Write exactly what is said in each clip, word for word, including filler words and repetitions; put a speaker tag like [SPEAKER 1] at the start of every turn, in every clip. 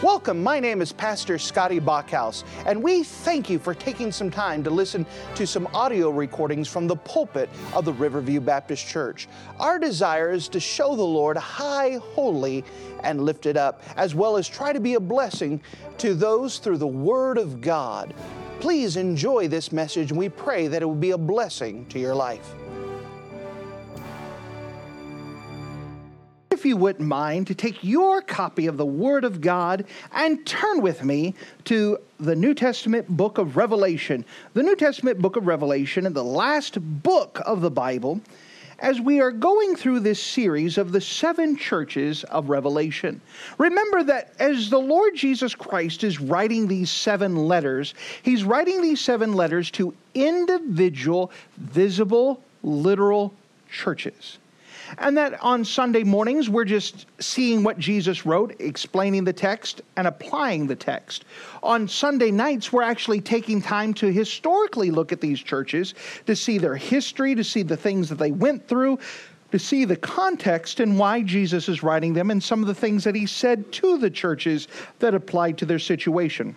[SPEAKER 1] Welcome, my name is Pastor Scotty Bachhaus, and we thank you for taking some time to listen to some audio recordings from the pulpit of the Riverview Baptist Church. Our desire is to show the Lord high, holy, and lifted up, as well as try to be a blessing to those through the Word of God. Please enjoy this message, and we pray that it will be a blessing to your life. If you wouldn't mind to take your copy of the Word of God and turn with me to the New Testament book of Revelation. The New Testament book of Revelation and the last book of the Bible, as we are going through this series of the seven churches of Revelation. Remember that as the Lord Jesus Christ is writing these seven letters, He's writing these seven letters to individual, visible, literal churches. And that on Sunday mornings, we're just seeing what Jesus wrote, explaining the text, and applying the text. On Sunday nights, we're actually taking time to historically look at these churches, to see their history, to see the things that they went through, to see the context and why Jesus is writing them, and some of the things that He said to the churches that applied to their situation.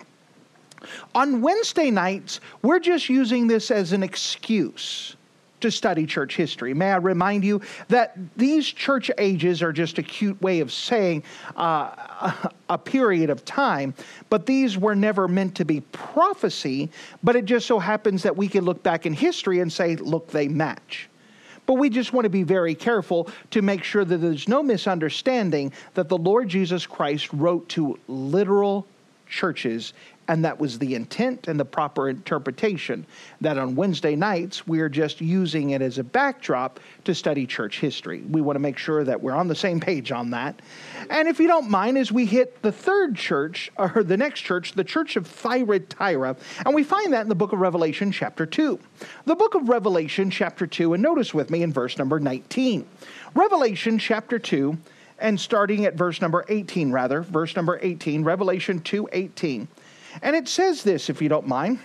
[SPEAKER 1] On Wednesday nights, we're just using this as an excuse to study church history. May I remind you that these church ages are just a cute way of saying uh, a period of time, but these were never meant to be prophecy, but it just so happens that we can look back in history and say, look, they match. But we just want to be very careful to make sure that there's no misunderstanding that the Lord Jesus Christ wrote to literal churches, and that was the intent and the proper interpretation. That on Wednesday nights, we're just using it as a backdrop to study church history. We want to make sure that we're on the same page on that. And if you don't mind, as we hit the third church, or the next church, the church of Thyatira, and we find that in the book of Revelation chapter two. The book of Revelation chapter two, and notice with me in verse number nineteen. Revelation chapter two, and starting at verse number eighteen, rather, verse number eighteen, Revelation two eighteen. And it says this, if you don't mind.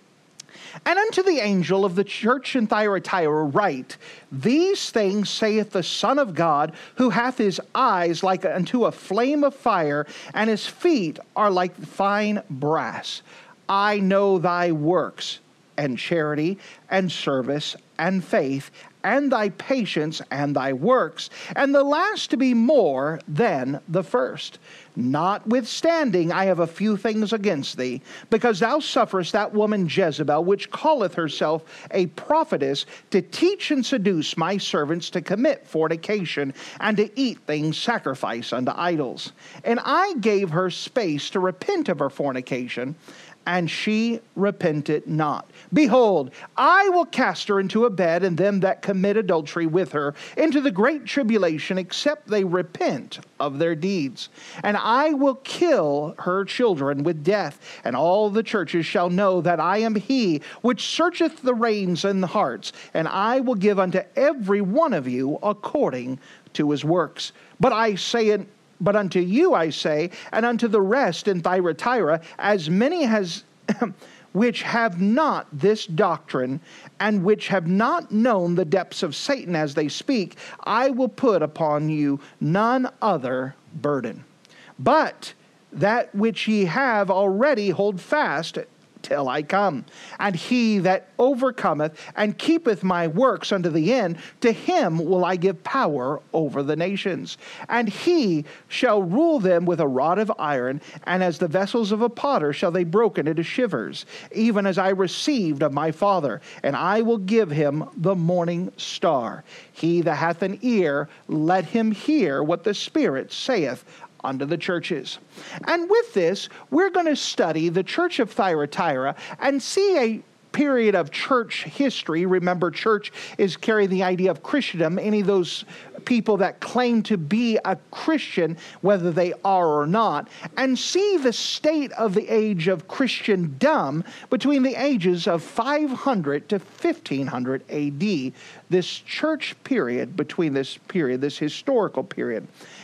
[SPEAKER 1] And unto the angel of the church in Thyatira write, These things saith the Son of God, who hath his eyes like unto a flame of fire, and his feet are like fine brass. I know thy works, and charity, and service, and faith, and thy patience, and thy works, and the last to be more than the first. Notwithstanding, I have a few things against thee, because thou sufferest that woman Jezebel, which calleth herself a prophetess, to teach and seduce my servants to commit fornication, and to eat things sacrificed unto idols. And I gave her space to repent of her fornication, and she repented not. Behold, I will cast her into a bed, and them that commit adultery with her into the great tribulation, except they repent of their deeds. And I will kill her children with death, and all the churches shall know that I am he which searcheth the reins and the hearts, and I will give unto every one of you according to his works. But I say it But unto you I say, and unto the rest in Thyatira, as many as which have not this doctrine, and which have not known the depths of Satan as they speak, I will put upon you none other burden. But that which ye have already hold fast till I come. And he that overcometh and keepeth my works unto the end, to him will I give power over the nations. And he shall rule them with a rod of iron, and as the vessels of a potter shall they broken into shivers, even as I received of my Father. And I will give him the morning star. He that hath an ear, let him hear what the Spirit saith unto the churches. And with this, we're going to study the church of Thyatira and see a period of church history. Remember, church is carrying the idea of Christendom. Any of those people that claim to be a Christian, whether they are or not, and see the state of the age of Christendom between the ages of five hundred to fifteen hundred A D, this church period, between this period, this historical period.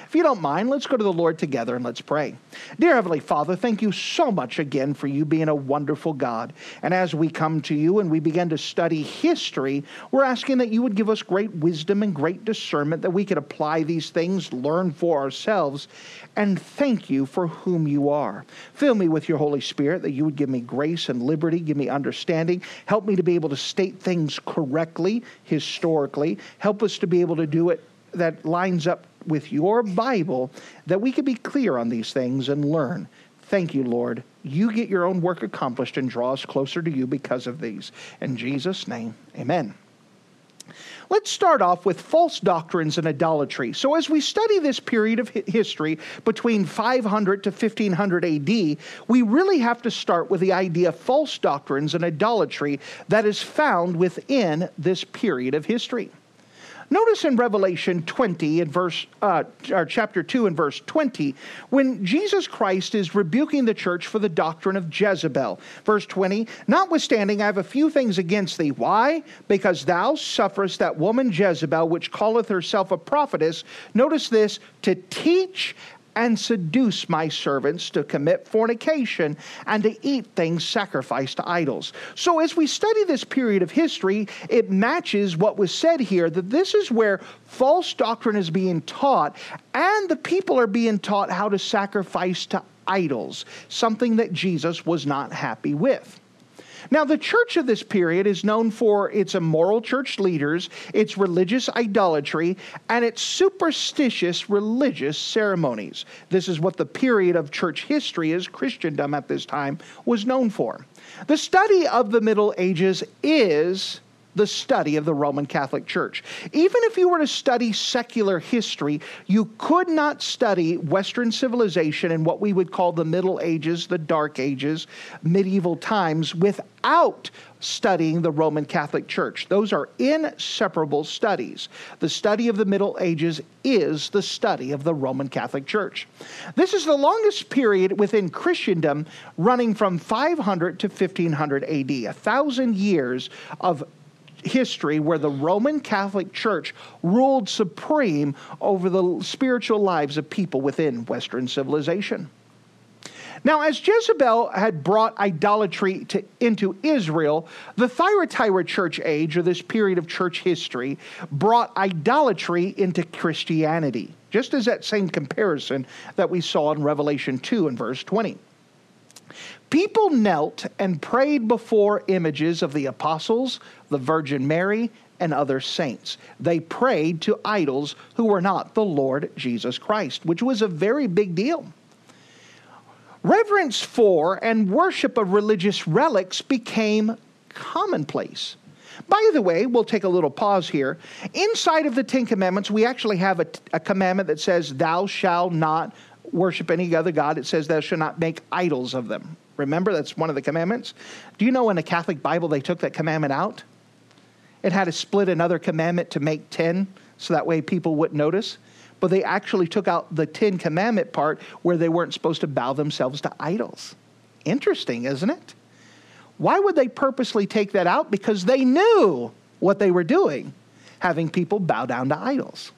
[SPEAKER 1] If you don't mind, let's go to the Lord together and let's pray. Dear Heavenly Father, thank you so much again for you being a wonderful God. And as we come to you and we begin to study history, we're asking that you would give us great wisdom and great discernment, that we could apply these things, learn for ourselves, and thank you for whom you are. Fill me with your Holy Spirit, that you would give me grace and liberty, give me understanding, help me to be able to state things correctly, historically, help us to be able to do it that lines up with your Bible, that we can be clear on these things and learn. Thank you, Lord. You get your own work accomplished and draw us closer to you because of these. In Jesus' name, amen. Let's start off with false doctrines and idolatry. So as we study this period of history between five hundred to fifteen hundred A D, we really have to start with the idea of false doctrines and idolatry that is found within this period of history. Notice in Revelation twenty, in verse, uh, or chapter two and verse twenty, when Jesus Christ is rebuking the church for the doctrine of Jezebel. Verse twenty, notwithstanding, I have a few things against thee. Why? Because thou sufferest that woman Jezebel, which calleth herself a prophetess, notice this, to teach and seduce my servants to commit fornication and to eat things sacrificed to idols. So as we study this period of history, it matches what was said here, that this is where false doctrine is being taught, and the people are being taught how to sacrifice to idols, something that Jesus was not happy with. Now, the church of this period is known for its immoral church leaders, its religious idolatry, and its superstitious religious ceremonies. This is what the period of church history as Christendom at this time was known for. The study of the Middle Ages is the study of the Roman Catholic Church. Even if you were to study secular history, you could not study Western civilization and what we would call the Middle Ages, the Dark Ages, medieval times, without studying the Roman Catholic Church. Those are inseparable studies. The study of the Middle Ages is the study of the Roman Catholic Church. This is the longest period within Christendom, running from five hundred to fifteen hundred A D, a thousand years of history where the Roman Catholic Church ruled supreme over the spiritual lives of people within Western civilization. Now, as Jezebel had brought idolatry to, into Israel, the Thyatira church age, or this period of church history, brought idolatry into Christianity, just as that same comparison that we saw in Revelation two and verse twenty. People knelt and prayed before images of the apostles, the Virgin Mary, and other saints. They prayed to idols who were not the Lord Jesus Christ, which was a very big deal. Reverence for and worship of religious relics became commonplace. By the way, we'll take a little pause here. Inside of the Ten Commandments, we actually have a, a commandment that says, thou shalt not worship any other god. It says thou shalt not make idols of them. Remember, that's one of the commandments. Do you know in the Catholic Bible they took that commandment out? It had to split another commandment to make ten, so that way people wouldn't notice. But they actually took out the Ten Commandment part where they weren't supposed to bow themselves to idols. Interesting, isn't it? Why would they purposely take that out? Because they knew what they were doing, having people bow down to idols.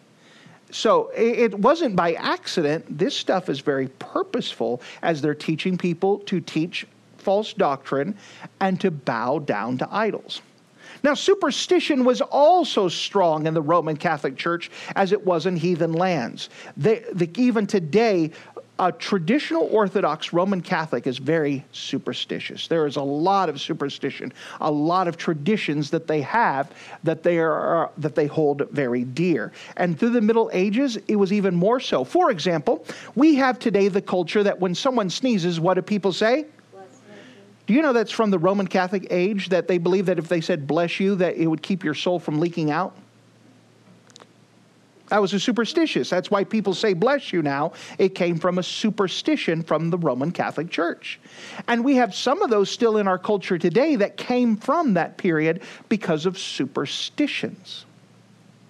[SPEAKER 1] So it wasn't by accident. This stuff is very purposeful as they're teaching people to teach false doctrine and to bow down to idols. Now, superstition was also strong in the Roman Catholic Church as it was in heathen lands. They, the, even today, a traditional Orthodox Roman Catholic is very superstitious. There is a lot of superstition, a lot of traditions that they have that they are that they hold very dear. And through the Middle Ages, it was even more so. For example, we have today the culture that when someone sneezes, what do people say? Do you know that's from the Roman Catholic age, that they believe that if they said bless you, that it would keep your soul from leaking out? That was a superstitious. That's why people say bless you now. It came from a superstition from the Roman Catholic Church. And we have some of those still in our culture today that came from that period because of superstitions.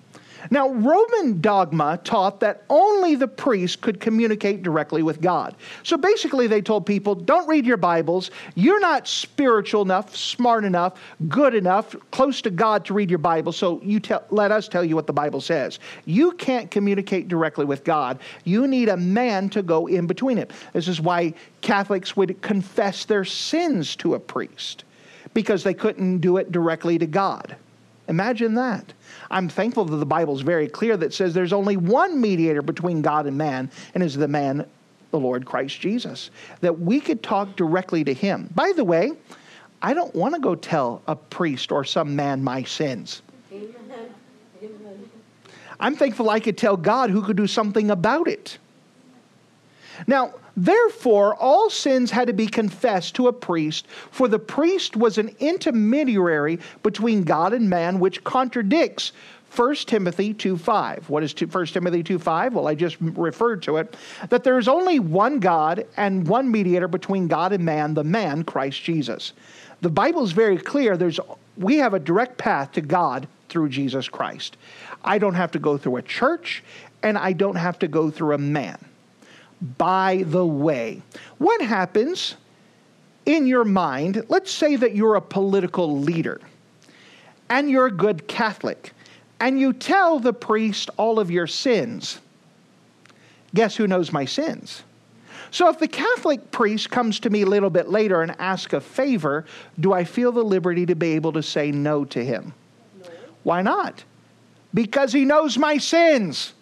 [SPEAKER 1] Now, Roman dogma taught that only the priest could communicate directly with God. So basically they told people, don't read your Bibles. You're not spiritual enough, smart enough, good enough, close to God to read your Bible, so you tell, let us tell you what the Bible says. You can't communicate directly with God. You need a man to go in between it. This is why Catholics would confess their sins to a priest, because they couldn't do it directly to God. Imagine that. I'm thankful that the Bible is very clear that says there's only one mediator between God and man, and is the man, the Lord Christ Jesus, that we could talk directly to him. By the way, I don't want to go tell a priest or some man my sins. Amen. Amen. I'm thankful I could tell God, who could do something about it. Now, therefore, all sins had to be confessed to a priest, for the priest was an intermediary between God and man, which contradicts First Timothy two five. What is First Timothy two five? Well, I just referred to it. That there is only one God and one mediator between God and man, the man, Christ Jesus. The Bible is very clear. There's we have a direct path to God through Jesus Christ. I don't have to go through a church, and I don't have to go through a man. By the way, what happens in your mind? Let's say that you're a political leader and you're a good Catholic and you tell the priest all of your sins. Guess who knows my sins? So if the Catholic priest comes to me a little bit later and asks a favor, do I feel the liberty to be able to say no to him? No. Why not? Because he knows my sins.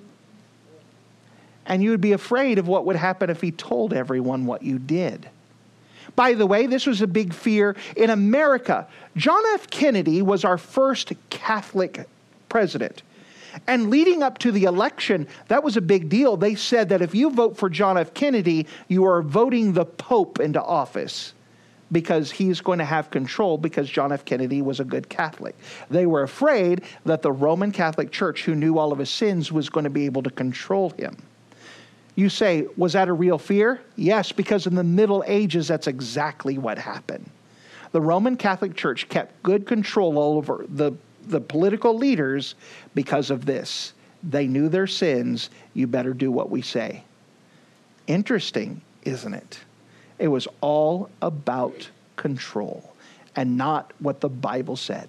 [SPEAKER 1] And you would be afraid of what would happen if he told everyone what you did. By the way, this was a big fear in America. John F. Kennedy was our first Catholic president. And leading up to the election, that was a big deal. They said that if you vote for John F. Kennedy, you are voting the Pope into office, because he's going to have control, because John F. Kennedy was a good Catholic. They were afraid that the Roman Catholic Church, who knew all of his sins, was going to be able to control him. You say, was that a real fear? Yes, because in the Middle Ages, that's exactly what happened. The Roman Catholic Church kept good control over the, the political leaders because of this. They knew their sins. You better do what we say. Interesting, isn't it? It was all about control and not what the Bible said.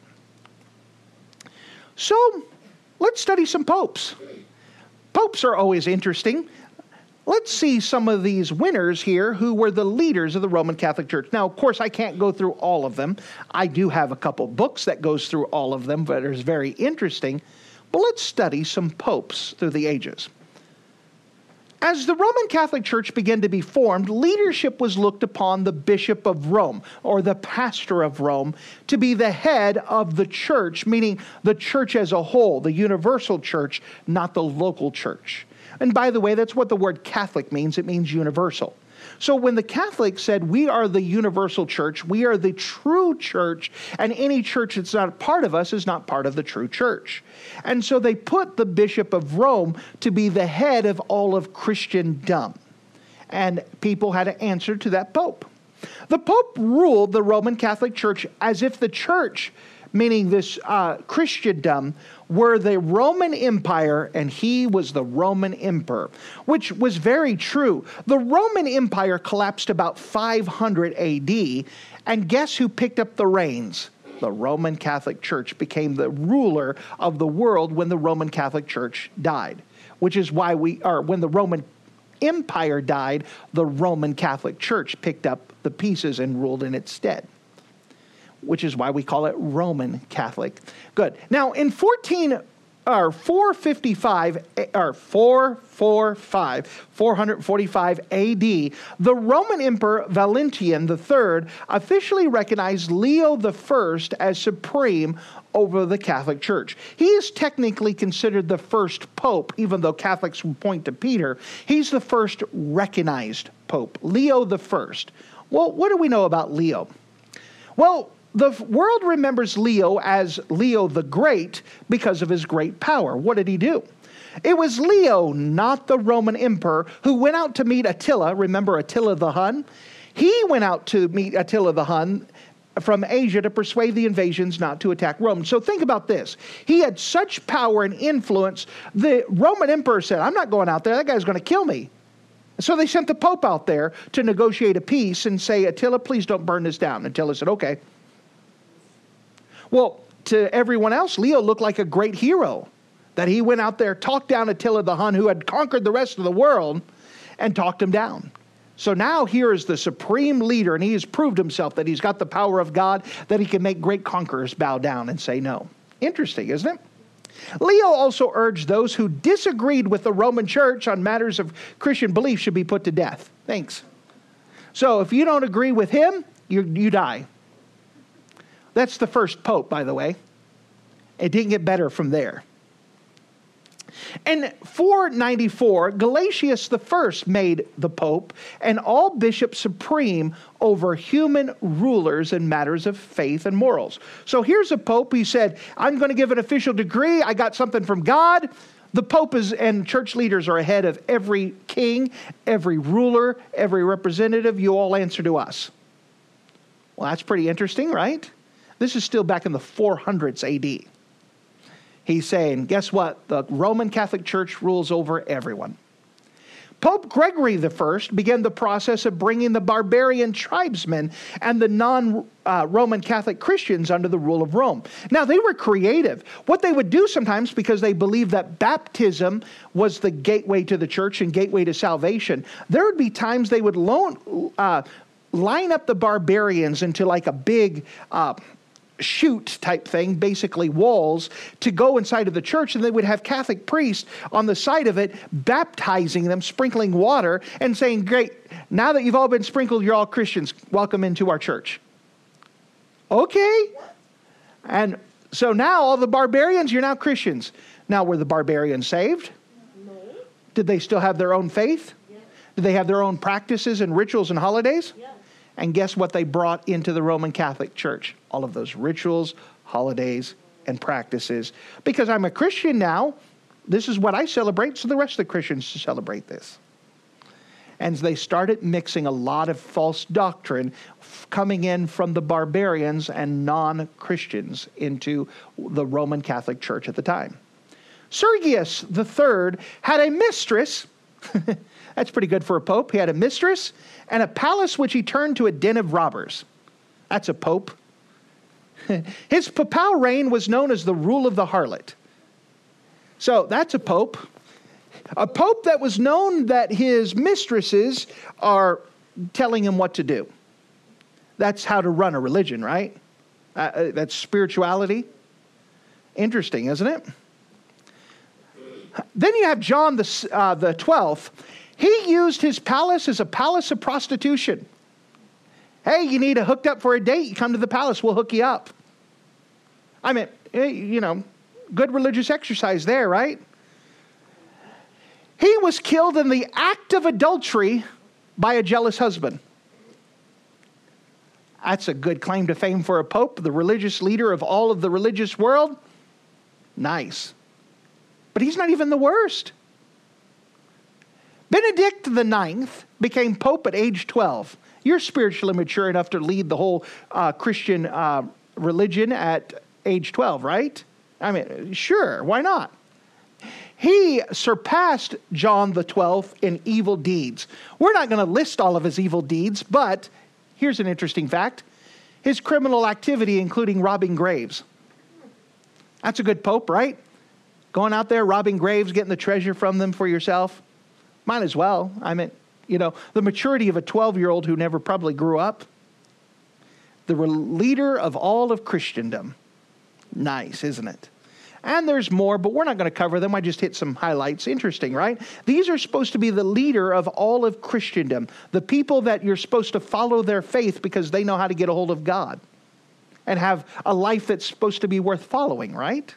[SPEAKER 1] So, let's study some popes. Popes are always interesting. Let's see some of these winners here who were the leaders of the Roman Catholic Church. Now, of course, I can't go through all of them. I do have a couple books that goes through all of them, but it's very interesting. But let's study some popes through the ages. As the Roman Catholic Church began to be formed, leadership was looked upon the Bishop of Rome, or the pastor of Rome, to be the head of the church, meaning the church as a whole, the universal church, not the local church. And by the way, that's what the word Catholic means. It means universal. So when the Catholics said, we are the universal church, we are the true church, and any church that's not a part of us is not part of the true church. And so they put the Bishop of Rome to be the head of all of Christendom. And people had to answer to that Pope. The Pope ruled the Roman Catholic Church as if the church, meaning this uh, Christendom, were the Roman Empire and he was the Roman Emperor, which was very true. The Roman Empire collapsed about five hundred A D, and guess who picked up the reins? The Roman Catholic Church became the ruler of the world when the Roman Catholic Church died, which is why we are, when the Roman Empire died, the Roman Catholic Church picked up the pieces and ruled in its stead, which is why we call it Roman Catholic. Good. Now, in fourteen or four fifty-five or four forty-five, four forty-five A D, the Roman Emperor Valentinian the Third officially recognized Leo the First as supreme over the Catholic Church. He is technically considered the first pope, even though Catholics would point to Peter. He's the first recognized pope, Leo the First. Well, what do we know about Leo? Well, the world remembers Leo as Leo the Great because of his great power. What did he do? It was Leo, not the Roman emperor, who went out to meet Attila. Remember Attila the Hun? He went out to meet Attila the Hun from Asia to persuade the invasions not to attack Rome. So think about this. He had such power and influence, the Roman emperor said, I'm not going out there, that guy's going to kill me. So they sent the Pope out there to negotiate a peace and say, Attila, please don't burn this down. Attila said, okay. Well, to everyone else, Leo looked like a great hero, that he went out there, talked down Attila the Hun, who had conquered the rest of the world, and talked him down. So now here is the supreme leader, and he has proved himself that he's got the power of God, that he can make great conquerors bow down and say no. Interesting, isn't it? Leo also urged those who disagreed with the Roman Church on matters of Christian belief should be put to death. Thanks. So if you don't agree with him, you, you die. That's the first pope, by the way. It didn't get better from there. In four ninety-four, Gelasius the First made the pope and all bishops supreme over human rulers in matters of faith and morals. So here's a pope. He said, I'm going to give an official degree. I got something from God. The pope is, and church leaders are ahead of every king, every ruler, every representative. You all answer to us. Well, that's pretty interesting, right? This is still back in the four hundreds A D. He's saying, guess what? The Roman Catholic Church rules over everyone. Pope Gregory the First began the process of bringing the barbarian tribesmen and the non-Roman Catholic Christians under the rule of Rome. Now, they were creative. What they would do sometimes, because they believed that baptism was the gateway to the church and gateway to salvation, there would be times they would loan, uh, line up the barbarians into like a big uh chute type thing, basically walls, to go inside of the church, and they would have Catholic priests on the side of it baptizing them, sprinkling water, and saying, great, now that you've all been sprinkled, you're all Christians, welcome into our church. Okay. And so now all the barbarians, you're now Christians. Now, were the barbarians saved? No. Did they still have their own faith? Yeah. Did they have their own practices and rituals and holidays? Yeah. And guess what they brought into the Roman Catholic Church? All of those rituals, holidays, and practices. Because I'm a Christian now, this is what I celebrate, so the rest of the Christians should celebrate this. And they started mixing a lot of false doctrine coming in from the barbarians and non-Christians into the Roman Catholic Church at the time. Sergius the Third had a mistress. That's pretty good for a pope. He had a mistress and a palace which he turned to a den of robbers. That's a pope. His papal reign was known as the rule of the harlot. So that's a pope. A pope that was known that his mistresses are telling him what to do. That's how to run a religion, right? Uh, that's spirituality. Interesting, isn't it? Then you have John the, uh, the twelfth. He used his palace as a palace of prostitution. Hey, you need a hooked up for a date? You come to the palace, we'll hook you up. I mean, you know, good religious exercise there, right? He was killed in the act of adultery by a jealous husband. That's a good claim to fame for a pope, the religious leader of all of the religious world. Nice. But he's not even the worst. Benedict the Ninth became pope at age twelve. You're spiritually mature enough to lead the whole uh, Christian uh, religion at age twelve, right? I mean, sure, why not? He surpassed John the Twelfth in evil deeds. We're not going to list all of his evil deeds, but here's an interesting fact. His criminal activity, including robbing graves. That's a good pope, right? Going out there, robbing graves, getting the treasure from them for yourself. Might as well. I mean, you know, the maturity of a twelve-year-old who never probably grew up. The leader of all of Christendom. Nice, isn't it? And there's more, but we're not going to cover them. I just hit some highlights. Interesting, right? These are supposed to be the leader of all of Christendom. The people that you're supposed to follow their faith because they know how to get a hold of God. And have a life that's supposed to be worth following, right?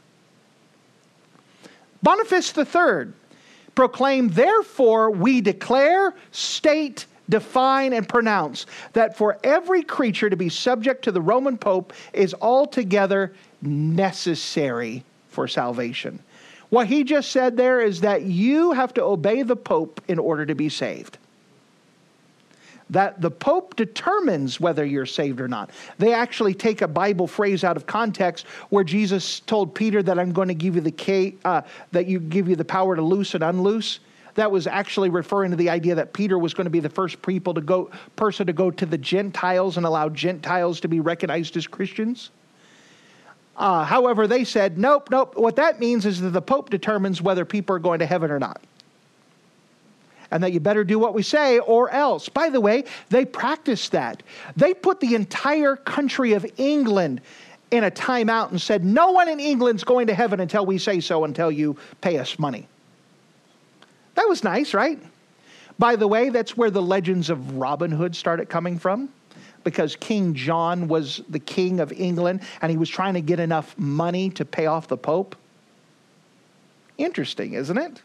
[SPEAKER 1] Boniface the Third proclaimed, therefore we declare, state, define, and pronounce that for every creature to be subject to the Roman Pope is altogether necessary for salvation. What he just said there is that you have to obey the Pope in order to be saved. that the Pope determines whether you're saved or not. They actually take a Bible phrase out of context where Jesus told Peter that I'm going to give you the key, uh, that you give you the power to loose and unloose. That was actually referring to the idea that Peter was going to be the first people to go, person to go to the Gentiles and allow Gentiles to be recognized as Christians. Uh, however, they said, nope, nope. What that means is that the Pope determines whether people are going to heaven or not. And that you better do what we say or else. By the way, they practiced that. They put the entire country of England in a timeout and said, no one in England's going to heaven until we say so, until you pay us money. That was nice, right? By the way, that's where the legends of Robin Hood started coming from, because King John was the king of England and he was trying to get enough money to pay off the Pope. Interesting, isn't it?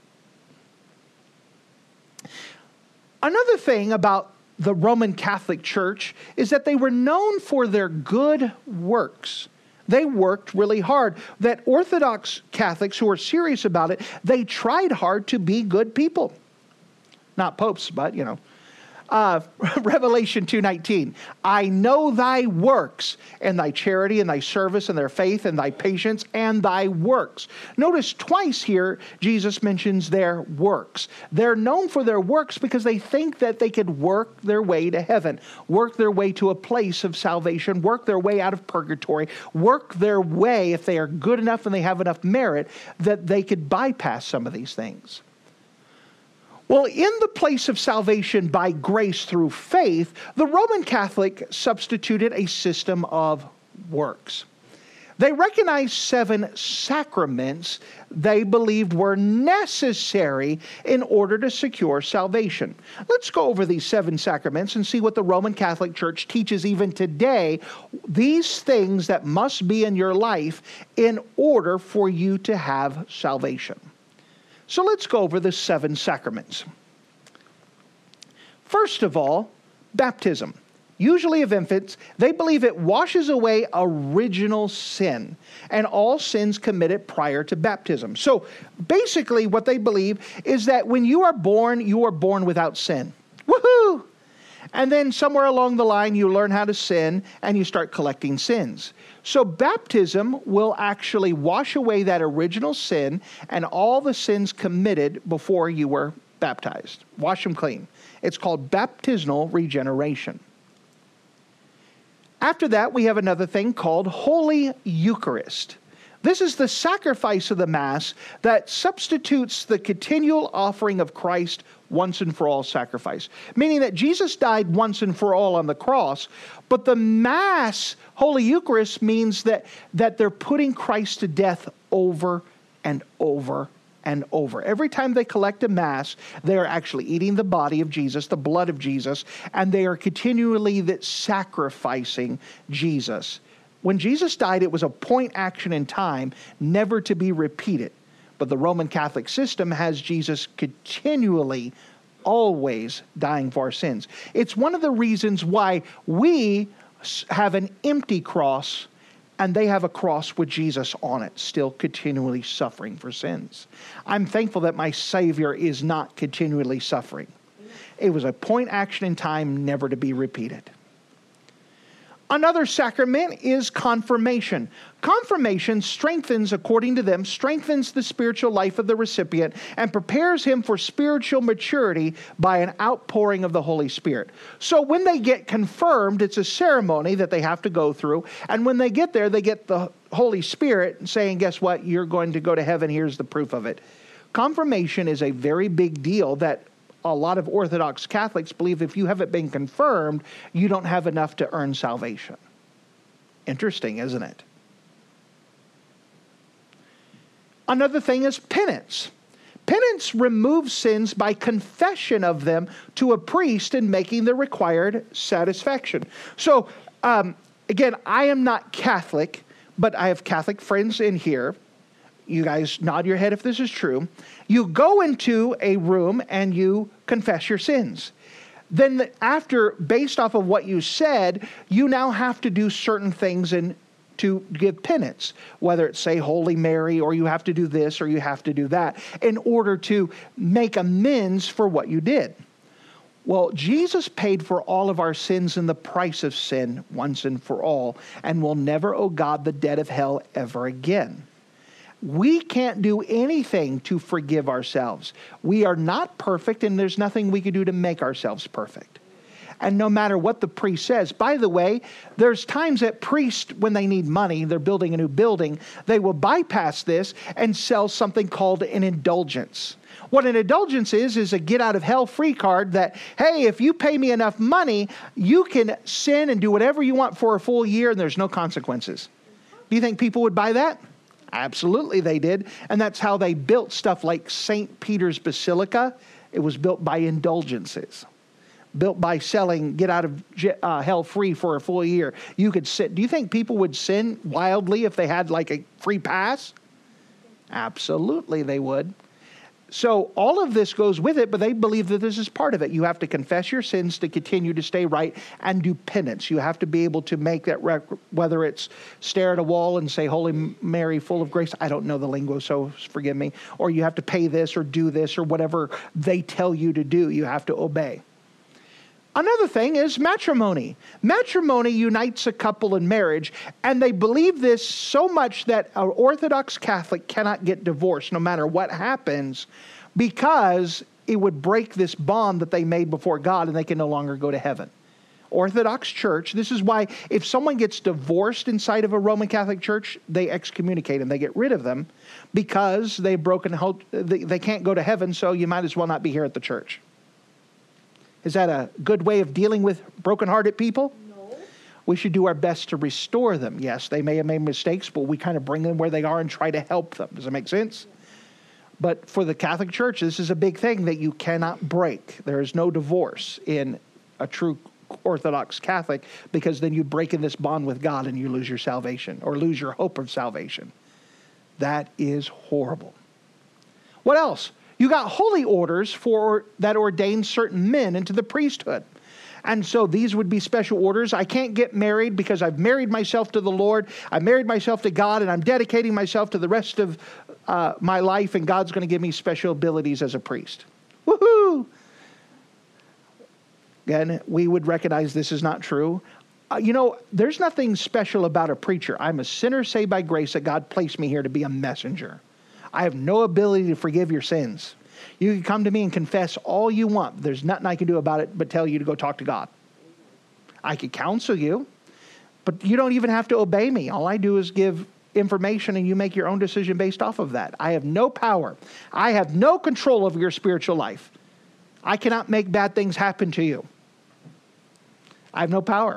[SPEAKER 1] Another thing about the Roman Catholic Church is that they were known for their good works. They worked really hard. That Orthodox Catholics who were serious about it, they tried hard to be good people. Not popes, but, you know. Uh, Revelation two nineteen, I know thy works, and thy charity, and thy service, and their faith, and thy patience, and thy works. Notice twice here, Jesus mentions their works. They're known for their works because they think that they could work their way to heaven, work their way to a place of salvation, work their way out of purgatory, work their way, if they are good enough and they have enough merit, that they could bypass some of these things. Well, in the place of salvation by grace through faith, the Roman Catholic substituted a system of works. They recognized seven sacraments they believed were necessary in order to secure salvation. Let's go over these seven sacraments and see what the Roman Catholic Church teaches even today, these things that must be in your life in order for you to have salvation. So let's go over the seven sacraments. First of all, baptism. Usually of infants, they believe it washes away original sin and all sins committed prior to baptism. So basically what they believe is that when you are born, you are born without sin. Woohoo! And then somewhere along the line, you learn how to sin and you start collecting sins. So baptism will actually wash away that original sin and all the sins committed before you were baptized. Wash them clean. It's called baptismal regeneration. After that, we have another thing called Holy Eucharist. This is the sacrifice of the Mass that substitutes the continual offering of Christ once and for all sacrifice. Meaning that Jesus died once and for all on the cross, but the Mass, Holy Eucharist, means that, that they're putting Christ to death over and over and over. Every time they collect a Mass, they are actually eating the body of Jesus, the blood of Jesus, and they are continually that sacrificing Jesus. When Jesus died, it was a point action in time, never to be repeated. But the Roman Catholic system has Jesus continually, always dying for our sins. It's one of the reasons why we have an empty cross and they have a cross with Jesus on it, still continually suffering for sins. I'm thankful that my Savior is not continually suffering. It was a point action in time, never to be repeated. Another sacrament is confirmation. Confirmation strengthens, according to them, strengthens the spiritual life of the recipient and prepares him for spiritual maturity by an outpouring of the Holy Spirit. So when they get confirmed, it's a ceremony that they have to go through. And when they get there, they get the Holy Spirit saying, guess what? You're going to go to heaven. Here's the proof of it. Confirmation is a very big deal that a lot of Orthodox Catholics believe if you haven't been confirmed, you don't have enough to earn salvation. Interesting, isn't it? Another thing is penance. Penance removes sins by confession of them to a priest and making the required satisfaction. So, um, again, I am not Catholic, but I have Catholic friends in here. You guys nod your head if this is true. You go into a room and you confess your sins. Then after, based off of what you said, you now have to do certain things and to give penance, whether it's say Holy Mary, or you have to do this, or you have to do that, in order to make amends for what you did. Well, Jesus paid for all of our sins and the price of sin once and for all, and will never owe God the debt of hell ever again. We can't do anything to forgive ourselves. We are not perfect, and there's nothing we can do to make ourselves perfect. And no matter what the priest says, by the way, there's times that priests, when they need money, they're building a new building, they will bypass this and sell something called an indulgence. What an indulgence is, is a get out of hell free card that, hey, if you pay me enough money, you can sin and do whatever you want for a full year and there's no consequences. Do you think people would buy that? Absolutely they did. And that's how they built stuff like Saint Peter's Basilica. It was built by indulgences. Built by selling, get out of uh, hell free for a full year. You could sin. Do you think people would sin wildly if they had like a free pass? Absolutely they would. So all of this goes with it, but they believe that this is part of it. You have to confess your sins to continue to stay right and do penance. You have to be able to make that, rec- whether it's stare at a wall and say, Holy Mary, full of grace. I don't know the lingo, so forgive me. Or you have to pay this or do this or whatever they tell you to do. You have to obey. Another thing is matrimony. Matrimony unites a couple in marriage, and they believe this so much that an Orthodox Catholic cannot get divorced no matter what happens, because it would break this bond that they made before God and they can no longer go to heaven. Orthodox Church, this is why if someone gets divorced inside of a Roman Catholic Church, they excommunicate them, they get rid of them, because they've broken hope, they can't go to heaven, so you might as well not be here at the church. Is that a good way of dealing with brokenhearted people? No. We should do our best to restore them. Yes, they may have made mistakes, but we kind of bring them where they are and try to help them. Does that make sense? Yeah. But for the Catholic Church, this is a big thing that you cannot break. There is no divorce in a true Orthodox Catholic, because then you break in this bond with God and you lose your salvation or lose your hope of salvation. That is horrible. What else? You got holy orders for that ordain certain men into the priesthood. And so these would be special orders. I can't get married because I've married myself to the Lord. I married myself to God, and I'm dedicating myself to the rest of uh, my life, and God's going to give me special abilities as a priest. Woohoo! Again, we would recognize this is not true. Uh, you know, there's nothing special about a preacher. I'm a sinner saved by grace that God placed me here to be a messenger. I have no ability to forgive your sins. You can come to me and confess all you want. There's nothing I can do about it but tell you to go talk to God. I could counsel you, but you don't even have to obey me. All I do is give information and you make your own decision based off of that. I have no power. I have no control over your spiritual life. I cannot make bad things happen to you. I have no power.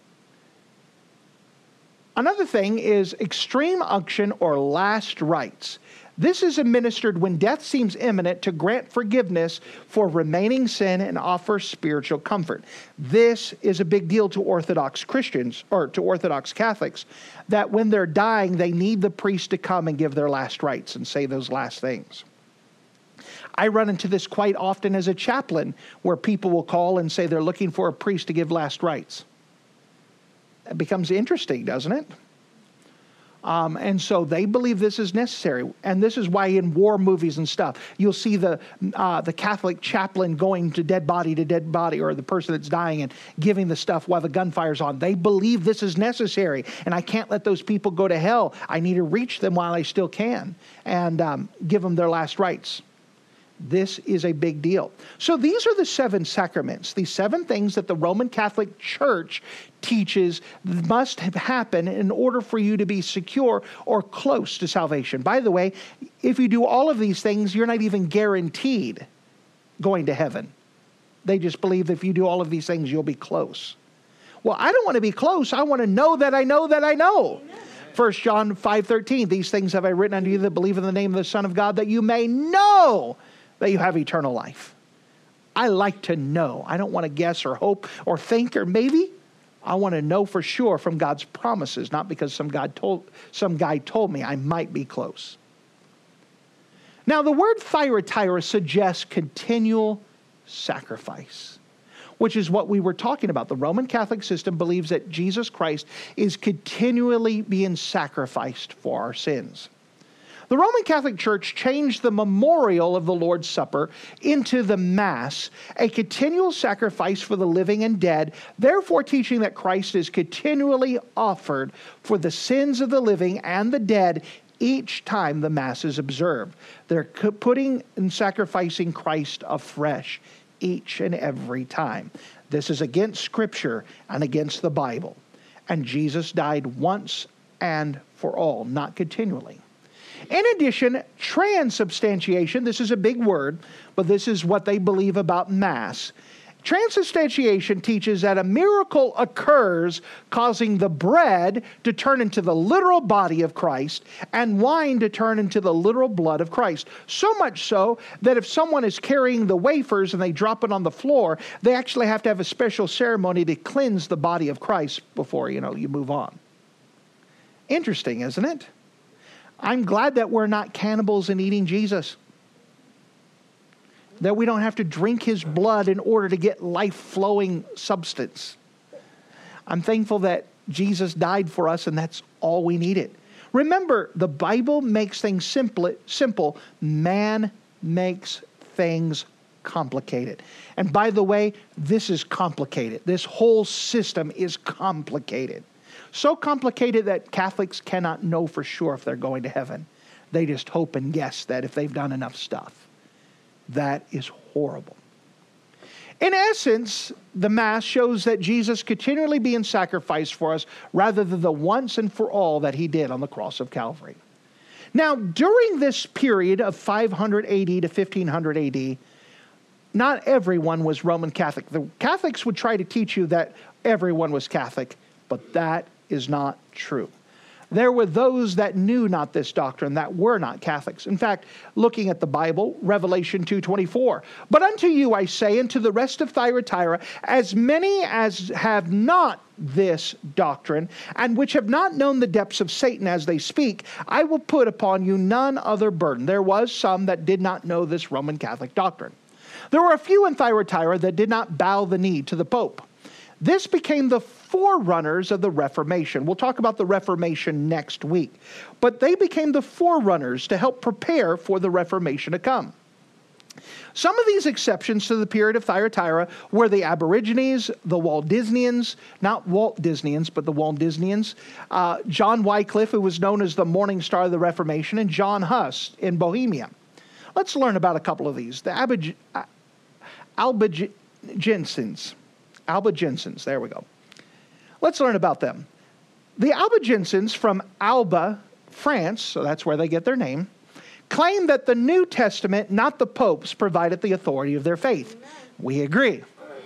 [SPEAKER 1] Another thing is extreme unction or last rites. This is administered when death seems imminent to grant forgiveness for remaining sin and offer spiritual comfort. This is a big deal to Orthodox Christians, or to Orthodox Catholics, that when they're dying, they need the priest to come and give their last rites and say those last things. I run into this quite often as a chaplain, where people will call and say they're looking for a priest to give last rites. It becomes interesting, doesn't it? Um, and so they believe this is necessary. And this is why in war movies and stuff, you'll see the uh, the Catholic chaplain going to dead body to dead body, or the person that's dying and giving the stuff while the gunfire's on. They believe this is necessary. And I can't let those people go to hell. I need to reach them while I still can and um, give them their last rites. This is a big deal. So these are the seven sacraments, these seven things that the Roman Catholic Church teaches must happen in order for you to be secure or close to salvation. By the way, if you do all of these things, you're not even guaranteed going to heaven. They just believe if you do all of these things, you'll be close. Well, I don't want to be close. I want to know that I know that I know. Amen. First John five thirteen, these things have I written unto you that believe in the name of the Son of God, that you may know that you have eternal life. I like to know. I don't want to guess or hope or think or maybe. I want to know for sure from God's promises, not because some God told some guy told me I might be close. Now, the word Thyatira suggests continual sacrifice, which is what we were talking about. The Roman Catholic system believes that Jesus Christ is continually being sacrificed for our sins. The Roman Catholic Church changed the memorial of the Lord's Supper into the Mass, a continual sacrifice for the living and dead, therefore teaching that Christ is continually offered for the sins of the living and the dead each time the Mass is observed. They're putting and sacrificing Christ afresh each and every time. This is against Scripture and against the Bible. And Jesus died once and for all, not continually. In addition, transubstantiation, this is a big word, but this is what they believe about Mass. Transubstantiation teaches that a miracle occurs causing the bread to turn into the literal body of Christ and wine to turn into the literal blood of Christ. So much so that if someone is carrying the wafers and they drop it on the floor, they actually have to have a special ceremony to cleanse the body of Christ before, you know, you move on. Interesting, isn't it? I'm glad that we're not cannibals and eating Jesus. That we don't have to drink his blood in order to get life-flowing substance. I'm thankful that Jesus died for us and that's all we needed. Remember, the Bible makes things simple. simple. Man makes things complicated. And by the way, this is complicated. This whole system is complicated. So complicated that Catholics cannot know for sure if they're going to heaven. They just hope and guess that if they've done enough stuff. That is horrible. In essence, the Mass shows that Jesus continually being sacrificed for us rather than the once and for all that he did on the cross of Calvary. Now, during this period of five hundred A D to fifteen hundred A D, not everyone was Roman Catholic. The Catholics would try to teach you that everyone was Catholic, but that is not true. There were those that knew not this doctrine, that were not Catholics. In fact, looking at the Bible, Revelation two twenty-four, but unto you I say, and to the rest of Thyatira, as many as have not this doctrine, and which have not known the depths of Satan as they speak, I will put upon you none other burden. There was some that did not know this Roman Catholic doctrine. There were a few in Thyatira that did not bow the knee to the Pope. This became the forerunners of the Reformation. We'll talk about the Reformation next week. But they became the forerunners to help prepare for the Reformation to come. Some of these exceptions to the period of Thyatira were the Aborigines, the Waldensians, not Walt Disneyans, but the Waldensians, uh, John Wycliffe, who was known as the Morning Star of the Reformation, and John Huss in Bohemia. Let's learn about a couple of these. The Abig- uh, Albigensians. Albigensians, there we go. Let's learn about them. The Albigensians from Alba, France, so that's where they get their name, claim that the New Testament, not the popes, provided the authority of their faith. Amen. We agree.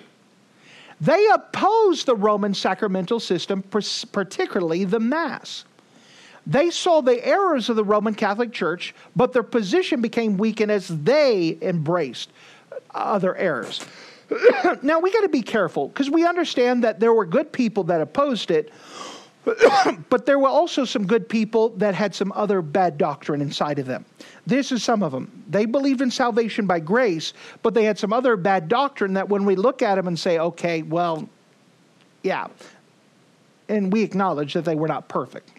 [SPEAKER 1] They oppose the Roman sacramental system, particularly the Mass. They saw the errors of the Roman Catholic Church, but their position became weakened as they embraced other errors. Now, we got to be careful because we understand that there were good people that opposed it, but there were also some good people that had some other bad doctrine inside of them. This is some of them. They believed in salvation by grace, but they had some other bad doctrine that when we look at them and say, okay, well, yeah, and we acknowledge that they were not perfect.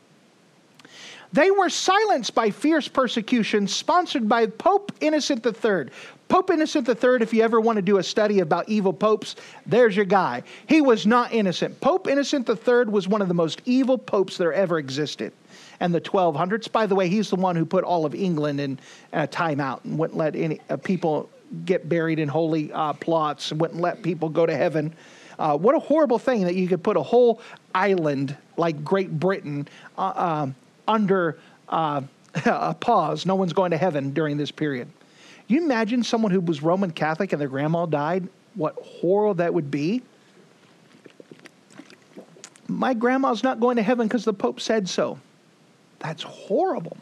[SPEAKER 1] They were silenced by fierce persecution sponsored by Pope Innocent the Third. Pope Innocent the Third, if you ever want to do a study about evil popes, there's your guy. He was not innocent. Pope Innocent the Third was one of the most evil popes there ever existed. And the twelve hundreds, by the way, he's the one who put all of England in a timeout and wouldn't let any uh, people get buried in holy uh, plots and wouldn't let people go to heaven. Uh, what a horrible thing that you could put a whole island like Great Britain uh, uh, under uh, a pause. No one's going to heaven during this period. You imagine someone who was Roman Catholic and their grandma died? What horror that would be. My grandma's not going to heaven because the Pope said so. That's horrible.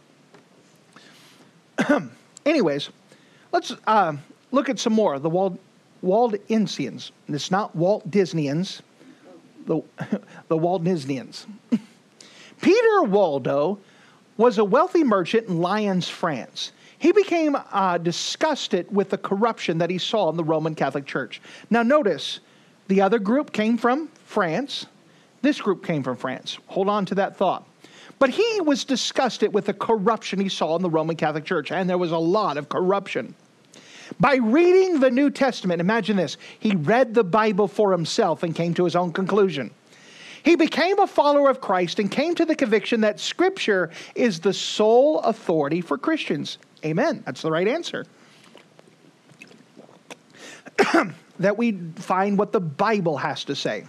[SPEAKER 1] Anyways, let's uh, look at some more. The Wald, Waldensians. It's not Walt Disneyans. The, the Waldensians. Peter Waldo was a wealthy merchant in Lyons, France. He became uh, disgusted with the corruption that he saw in the Roman Catholic Church. Now notice, the other group came from France. This group came from France. Hold on to that thought. But he was disgusted with the corruption he saw in the Roman Catholic Church, and there was a lot of corruption. By reading the New Testament, imagine this, he read the Bible for himself and came to his own conclusion. He became a follower of Christ and came to the conviction that Scripture is the sole authority for Christians. Amen. That's the right answer. That we find what the Bible has to say.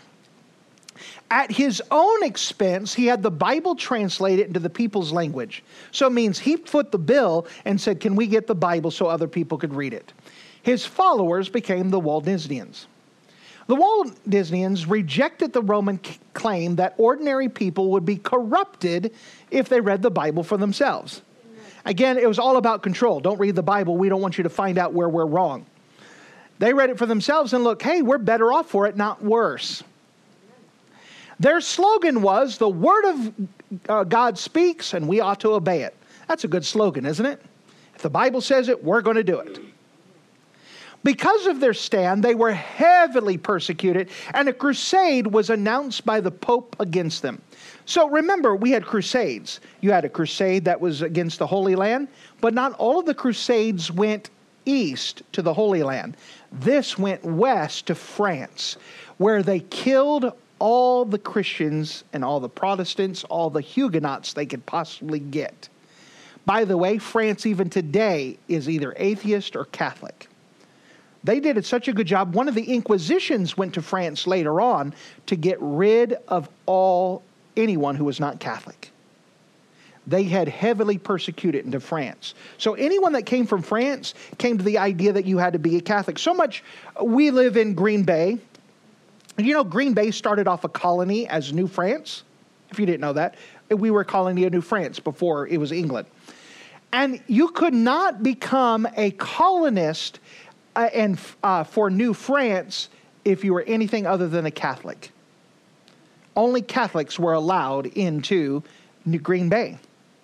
[SPEAKER 1] At his own expense, he had the Bible translated into the people's language. So it means he foot the bill and said, can we get the Bible so other people could read it? His followers became the Waldensians. The Waldensians rejected the Roman c- claim that ordinary people would be corrupted if they read the Bible for themselves. Again, it was all about control. Don't read the Bible. We don't want you to find out where we're wrong. They read it for themselves and look, hey, we're better off for it, not worse. Their slogan was, the Word of uh, God speaks and we ought to obey it. That's a good slogan, isn't it? If the Bible says it, we're going to do it. Because of their stand, they were heavily persecuted, and a crusade was announced by the Pope against them. So remember, we had crusades. You had a crusade that was against the Holy Land, but not all of the crusades went east to the Holy Land. This went west to France, where they killed all the Christians and all the Protestants, all the Huguenots they could possibly get. By the way, France even today is either atheist or Catholic. They did such a good job. One of the Inquisitions went to France later on to get rid of all anyone who was not Catholic. They had heavily persecuted into France. So anyone that came from France came to the idea that you had to be a Catholic. So much, we live in Green Bay. You know, Green Bay started off a colony as New France. If you didn't know that, we were a colony of New France before it was England. And you could not become a colonist uh, and uh, for New France if you were anything other than a Catholic. Only Catholics were allowed into New Green Bay.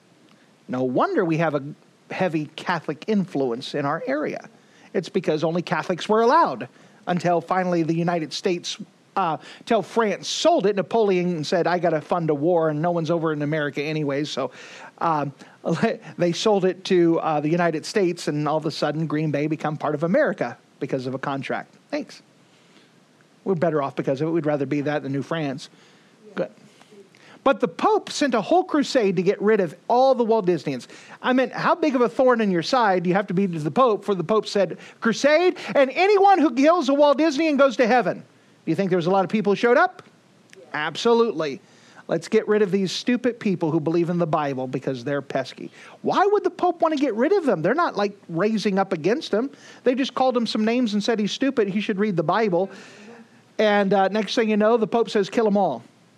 [SPEAKER 1] No wonder we have a heavy Catholic influence in our area. It's because only Catholics were allowed until finally the United States Uh, till France sold it. Napoleon said, I got to fund a war and no one's over in America anyway. So um, they sold it to uh, the United States, and all of a sudden Green Bay become part of America because of a contract. Thanks. We're better off because of it. We'd rather be that than New France. Good. But the Pope sent a whole crusade to get rid of all the Waldensians. I mean, how big of a thorn in your side do you have to be to the Pope for the Pope said, crusade, and anyone who kills a Waldensian goes to heaven. Do you think there was a lot of people who showed up? Yeah. Absolutely. Let's get rid of these stupid people who believe in the Bible because they're pesky. Why would the Pope want to get rid of them? They're not like raising up against him. They just called him some names and said he's stupid. He should read the Bible. And uh, next thing you know, the Pope says, kill them all.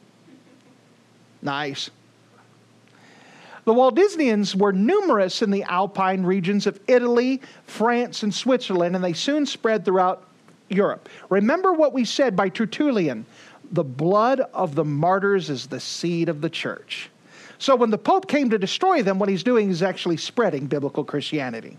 [SPEAKER 1] Nice. The Waldensians were numerous in the Alpine regions of Italy, France, and Switzerland, and they soon spread throughout Europe. Remember what we said by Tertullian, the blood of the martyrs is the seed of the church. So when the Pope came to destroy them, what he's doing is actually spreading biblical Christianity.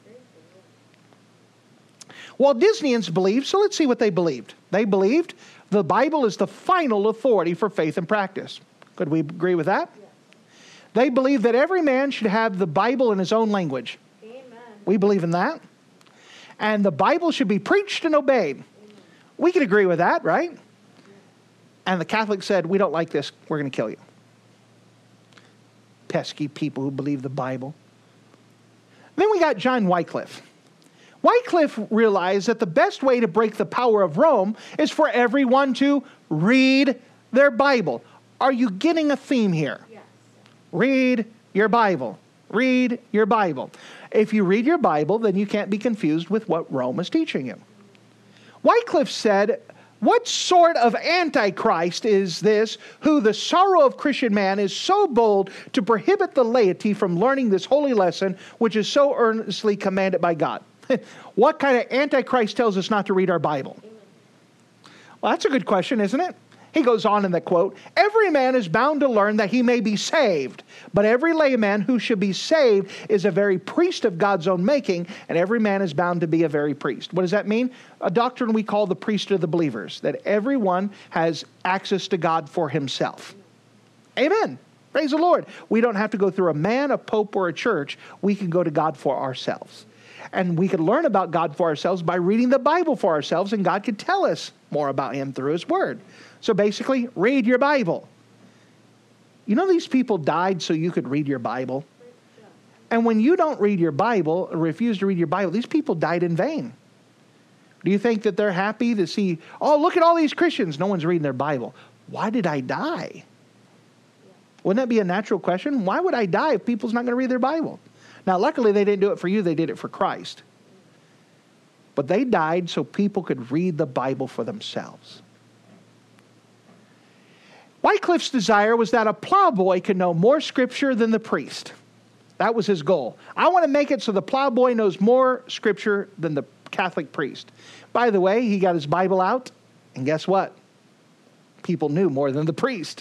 [SPEAKER 1] Waldensians believed, so let's see what they believed. They believed the Bible is the final authority for faith and practice. Could we agree with that? Yes. They believed that every man should have the Bible in his own language. Amen. We believe in that. And the Bible should be preached and obeyed. Amen. We can agree with that, right? Yes. And the Catholics said, we don't like this, we're going to kill you. Pesky people who believe the Bible. Then we got John Wycliffe. Wycliffe realized that the best way to break the power of Rome is for everyone to read their Bible. Are you getting a theme here? Yes. Read your Bible. Read your Bible. If you read your Bible, then you can't be confused with what Rome is teaching you. Wycliffe said, what sort of antichrist is this, who the sorrow of Christian man is so bold to prohibit the laity from learning this holy lesson, which is so earnestly commanded by God? What kind of antichrist tells us not to read our Bible? Well, that's a good question, isn't it? He goes on in the quote, every man is bound to learn that he may be saved, but every layman who should be saved is a very priest of God's own making, and every man is bound to be a very priest. What does that mean? A doctrine we call the priesthood of the believers, that everyone has access to God for himself. Amen. Praise the Lord. We don't have to go through a man, a pope, or a church. We can go to God for ourselves. And we can learn about God for ourselves by reading the Bible for ourselves, and God can tell us more about him through his word. So basically, read your Bible. You know these people died so you could read your Bible? And when you don't read your Bible, or refuse to read your Bible, these people died in vain. Do you think that they're happy to see, oh, look at all these Christians, no one's reading their Bible? Why did I die? Wouldn't that be a natural question? Why would I die if people's not going to read their Bible? Now, luckily, they didn't do it for you. They did it for Christ. But they died so people could read the Bible for themselves. Wycliffe's desire was that a plowboy could know more Scripture than the priest. That was his goal. I want to make it so the plowboy knows more Scripture than the Catholic priest. By the way, he got his Bible out, and guess what? People knew more than the priest.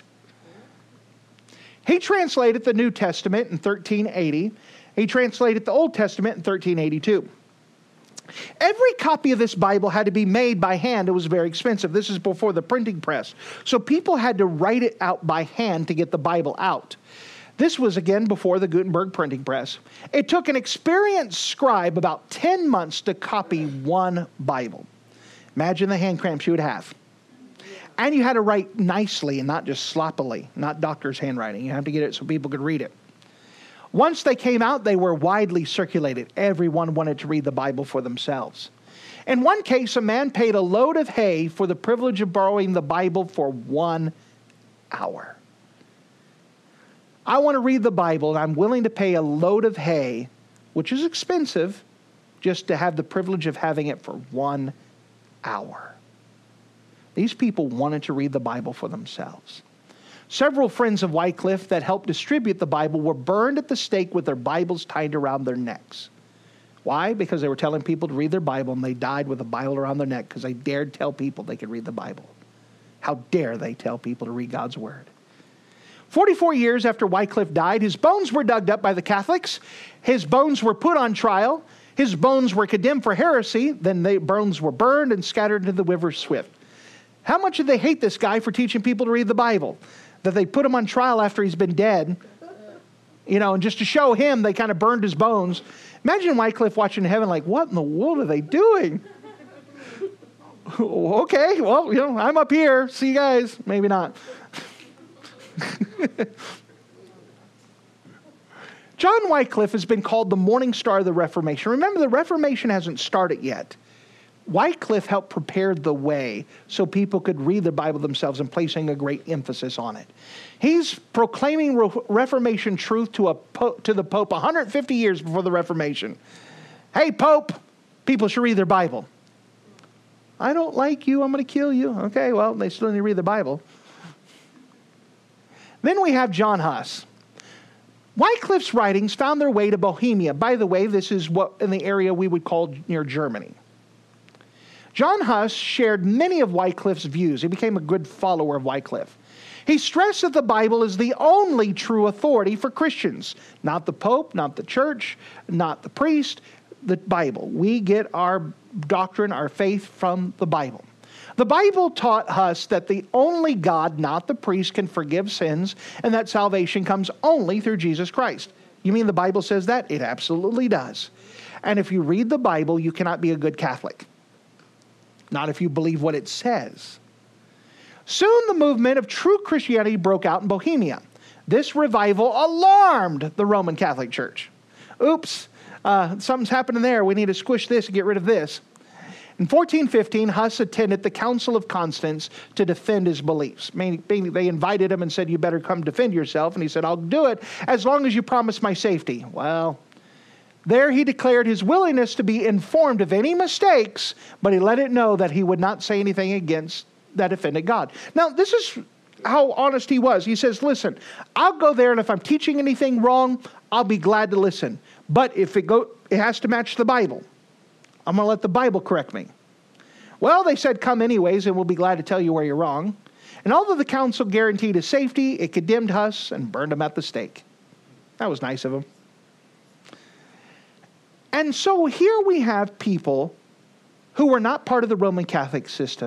[SPEAKER 1] He translated the New Testament in thirteen eighty. He translated the Old Testament in thirteen eighty-two. Every copy of this Bible had to be made by hand. It was very expensive. This is before the printing press. So people had to write it out by hand to get the Bible out. This was, again, before the Gutenberg printing press. It took an experienced scribe about ten months to copy one Bible. Imagine the hand cramps you would have. And you had to write nicely and not just sloppily, not doctor's handwriting. You have to get it so people could read it. Once they came out, they were widely circulated. Everyone wanted to read the Bible for themselves. In one case, a man paid a load of hay for the privilege of borrowing the Bible for one hour. I want to read the Bible, and I'm willing to pay a load of hay, which is expensive, just to have the privilege of having it for one hour. These people wanted to read the Bible for themselves. Several friends of Wycliffe that helped distribute the Bible were burned at the stake with their Bibles tied around their necks. Why? Because they were telling people to read their Bible, and they died with a Bible around their neck because they dared tell people they could read the Bible. How dare they tell people to read God's Word? forty-four years after Wycliffe died, his bones were dug up by the Catholics. His bones were put on trial. His bones were condemned for heresy. Then the bones were burned and scattered into the river Swift. How much did they hate this guy for teaching people to read the Bible? That they put him on trial after he's been dead. You know, and just to show him, they kind of burned his bones. Imagine Wycliffe watching heaven like, what in the world are they doing? Okay, well, you know, I'm up here. See you guys. Maybe not. John Wycliffe has been called the morning star of the Reformation. Remember, the Reformation hasn't started yet. Wycliffe helped prepare the way so people could read the Bible themselves and placing a great emphasis on it. He's proclaiming Re- Reformation truth to, a po- to the Pope one hundred fifty years before the Reformation. Hey, Pope, people should read their Bible. I don't like you, I'm going to kill you. Okay, well, they still need to read the Bible. Then we have John Huss. Wycliffe's writings found their way to Bohemia. By the way, this is what in the area we would call near Germany. John Huss shared many of Wycliffe's views. He became a good follower of Wycliffe. He stressed that the Bible is the only true authority for Christians. Not the Pope, not the church, not the priest, the Bible. We get our doctrine, our faith from the Bible. The Bible taught Huss that the only God, not the priest, can forgive sins, and that salvation comes only through Jesus Christ. You mean the Bible says that? It absolutely does. And if you read the Bible, you cannot be a good Catholic. Not if you believe what it says. Soon the movement of true Christianity broke out in Bohemia. This revival alarmed the Roman Catholic Church. Oops, uh, something's happening there. We need to squish this and get rid of this. In fourteen fifteen, Huss attended the Council of Constance to defend his beliefs. Meaning they invited him and said, you better come defend yourself. And he said, I'll do it as long as you promise my safety. Well, there he declared his willingness to be informed of any mistakes, but he let it know that he would not say anything against that offended God. Now, this is how honest he was. He says, listen, I'll go there, and if I'm teaching anything wrong, I'll be glad to listen. But if it go, it has to match the Bible. I'm going to let the Bible correct me. Well, they said, come anyways, and we'll be glad to tell you where you're wrong. And although the council guaranteed his safety, it condemned Huss and burned him at the stake. That was nice of him. And so here we have people who were not part of the Roman Catholic system.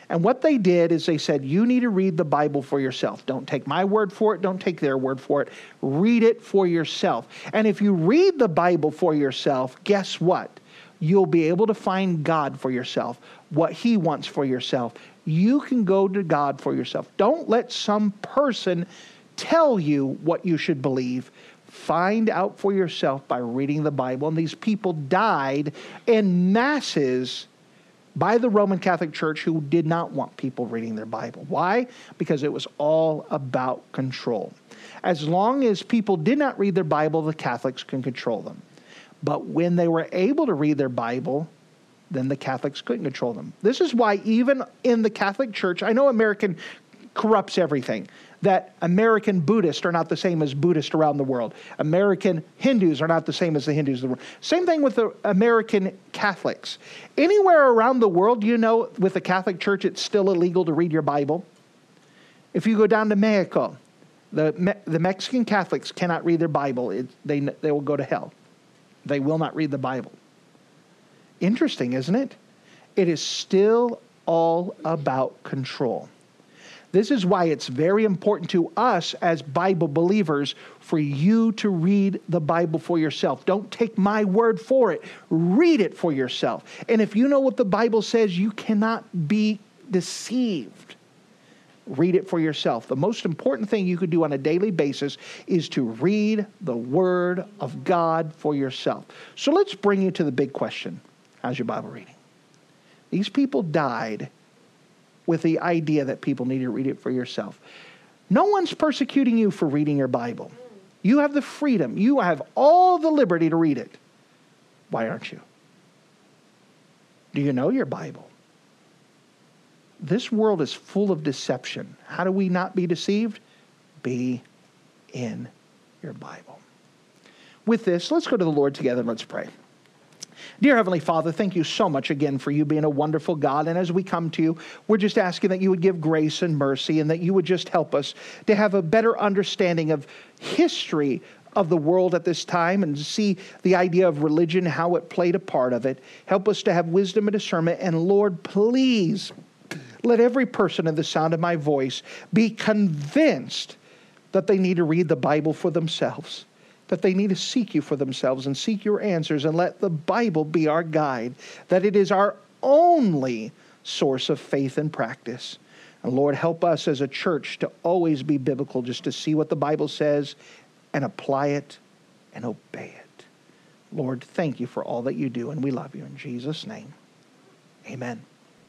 [SPEAKER 1] And what they did is they said, you need to read the Bible for yourself. Don't take my word for it. Don't take their word for it. Read it for yourself. And if you read the Bible for yourself, guess what? You'll be able to find God for yourself, what He wants for yourself. You can go to God for yourself. Don't let some person tell you what you should believe. Find out for yourself by reading the Bible. And these people died in masses by the Roman Catholic Church, who did not want people reading their Bible. Why? Because it was all about control. As long as people did not read their Bible, the Catholics can control them. But when they were able to read their Bible, then the Catholics couldn't control them. This is why even in the Catholic Church, I know American corrupts everything, that American Buddhists are not the same as Buddhists around the world. American Hindus are not the same as the Hindus of the world. Same thing with the American Catholics. Anywhere around the world, you know, with the Catholic Church, it's still illegal to read your Bible. If you go down to Mexico, the, Me- the Mexican Catholics cannot read their Bible. It, they, they will go to hell. They will not read the Bible. Interesting, isn't it? It is still all about control. This is why it's very important to us as Bible believers for you to read the Bible for yourself. Don't take my word for it. Read it for yourself. And if you know what the Bible says, you cannot be deceived. Read it for yourself. The most important thing you could do on a daily basis is to read the Word of God for yourself. So let's bring you to the big question. How's your Bible reading? These people died with the idea that people need to read it for yourself. No one's persecuting you for reading your Bible. You have the freedom. You have all the liberty to read it. Why aren't you? Do you know your Bible? This world is full of deception. How do we not be deceived? Be in your Bible. With this, let's go to the Lord together and let's pray. Dear Heavenly Father, thank you so much again for you being a wonderful God. And as we come to you, we're just asking that you would give grace and mercy and that you would just help us to have a better understanding of history of the world at this time and see the idea of religion, how it played a part of it. Help us to have wisdom and discernment. And Lord, please let every person in the sound of my voice be convinced that they need to read the Bible for themselves, that they need to seek you for themselves and seek your answers, and let the Bible be our guide, that it is our only source of faith and practice. And Lord, help us as a church to always be biblical, just to see what the Bible says and apply it and obey it. Lord, thank you for all that you do, and we love you in Jesus' name. Amen.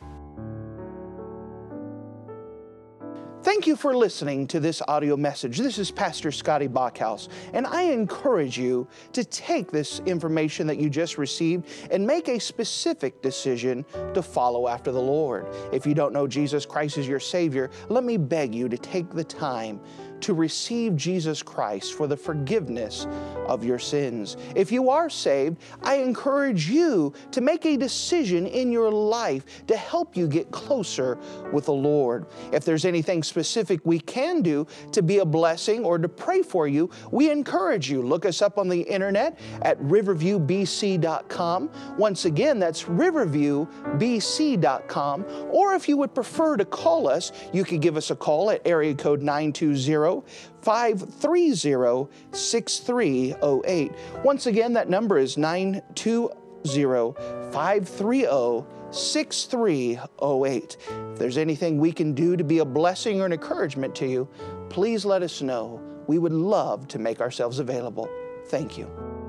[SPEAKER 1] Thank you for listening to this audio message. This is Pastor Scotty Bachhaus, and I encourage you to take this information that you just received and make a specific decision to follow after the Lord. If you don't know Jesus Christ as your Savior, let me beg you to take the time to receive Jesus Christ for the forgiveness of your sins. If you are saved, I encourage you to make a decision in your life to help you get closer with the Lord. If there's anything specific we can do to be a blessing or to pray for you, we encourage you. Look us up on the internet at riverview b c dot com. Once again, that's riverview b c dot com. Or if you would prefer to call us, you could give us a call at area code nine two zero, five three zero, six three zero eight. Once again, that number is nine two zero, five three zero, six three zero eight. If there's anything we can do to be a blessing or an encouragement to you, please let us know. We would love to make ourselves available. Thank you.